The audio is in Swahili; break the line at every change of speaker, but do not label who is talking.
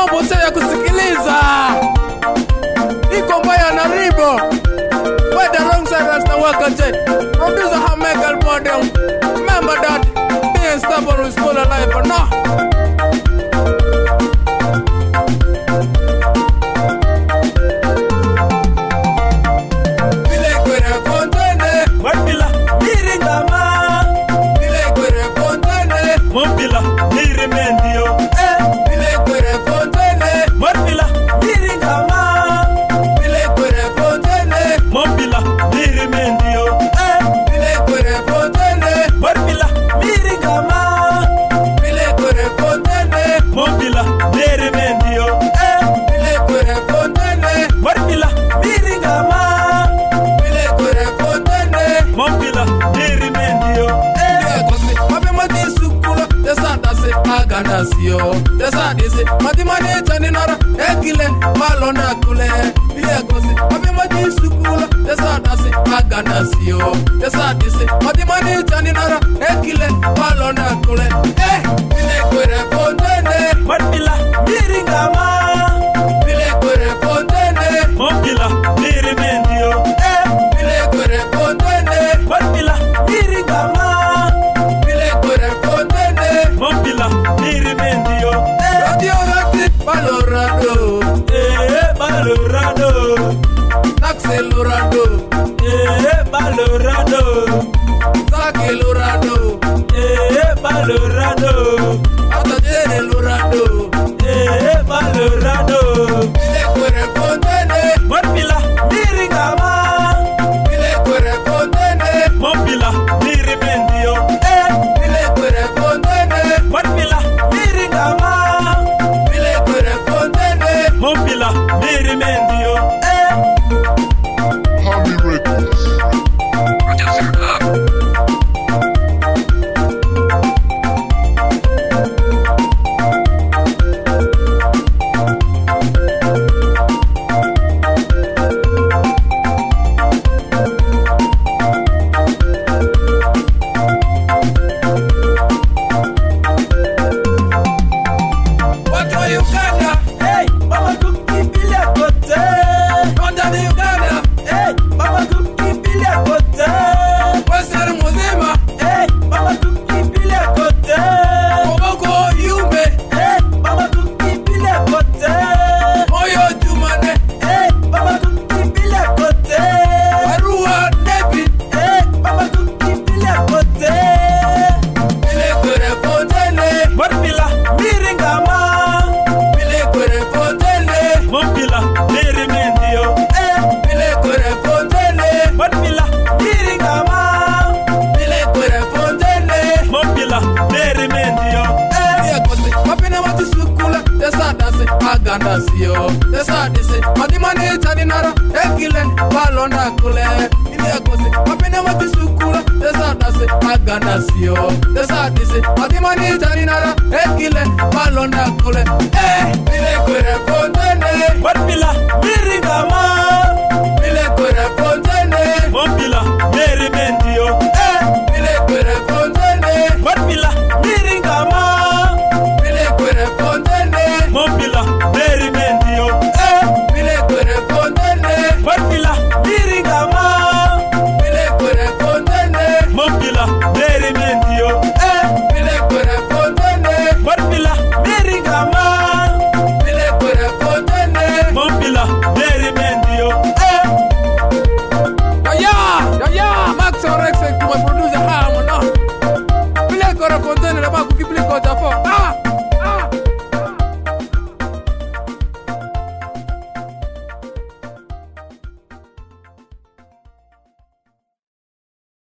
mambo sio ya kusikiliza. Iko mbaya na ribo. Where the wrong side has to work and say, producer have make a body. Remember that being stubborn is full of life or no?
Mobila, ni remendio.
Bile kwere fontene.
Mobila, ni ringama.
Bile kwere fontene.
Mobila, ni remendio.
Bile kwere fontene.
Mobila, ni ringama.
Bile kwere fontene.
Mobila, ni remendio.
Bile kwere fontene.
Mobila, ni ringama.
Bile kwere fontene.
Mobila, ni remendio.
Agandasio, desa disi, mati mani chani nara, ekile, malonda kule, bile gosi, abe mati sukula, desa dasi, agandasio, desa disi, mati mani chani nara, ekile, malonda kule, bile kwere fontene,
Mobila, ni ringama.
bile kwere fontene,
Mobila, ni remendio.
bile kwere fontene,
Mobila, ni ringama.
bile kwere fontene,
Mobila, ni remendio.
radio rati, balorado,
Balorado.
taxi lorado,
Balorado.
saki lorado,
Balorado.
atajere lorado,
Balorado.
bile kwere fontene,
Mobila, ni ringama.
bile kwere fontene,
Mobila, ni remendio.
bile kwere fontene,
Mobila, ni ringama.
bile kwere fontene,
Mobila, ni remendio.
Hami Records. Producer up.
watu wa Uganda,
Hey, mama kukimbilia kote.
Northern Uganda,
Hey, mama kukimbilia kote.
Western muzima,
Hey, mama kukimbilia kote.
Koboko Yumbe,
Hey, mama kukimbilia kote.
Moyo Jumane,
Hey, mama kukimbilia kote.
Arua David,
Hey, mama kukimbilia kote.
bile kwere fontene,
Mobila, ni ringama.
bile kwere fontene,
Mobila, ni remendio.
bile kwere fontene,
Mobila, ni ringama.
bile kwere fontene,
Mobila, ni remendio.
mapene mati sukula, desa dasi, agandasio, desa disi, mati mani chani nara, ekile, balonda kule, ile kosi, mapene mati sukula, desa dasi, agandasio, desa disi, mati mani chani nara, ekile, balonda kule, bile kwere fontene,
Mobila,